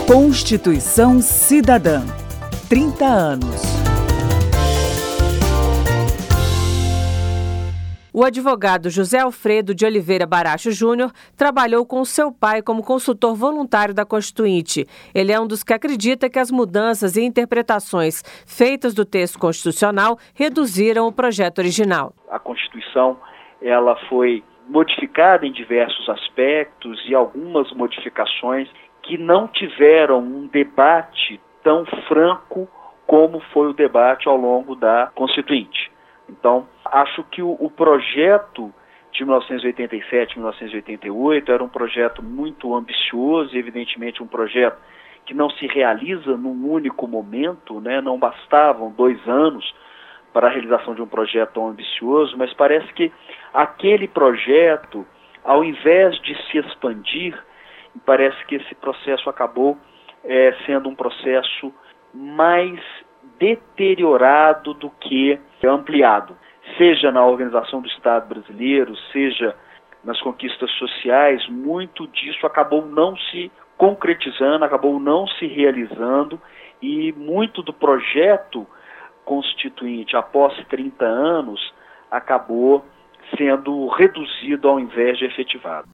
Constituição Cidadã. 30 anos. O advogado José Alfredo de Oliveira Baracho Júnior trabalhou com seu pai como consultor voluntário da Constituinte. Ele é um dos que acredita que as mudanças e interpretações feitas do texto constitucional reduziram o projeto original. A Constituição ela foi modificada em diversos aspectos e algumas modificações que não tiveram um debate tão franco como foi o debate ao longo da Constituinte. Então, acho que o projeto de 1987, 1988 era um projeto muito ambicioso e, evidentemente, um projeto que não se realiza num único momento, né? Não bastavam 2 anos para a realização de um projeto tão ambicioso, mas parece que aquele projeto, ao invés de se expandir, parece que esse processo acabou sendo um processo mais deteriorado do que ampliado, seja na organização do Estado brasileiro, seja nas conquistas sociais. Muito disso acabou não se concretizando, acabou não se realizando, e muito do projeto constituinte após 30 anos acabou sendo reduzido ao invés de efetivado.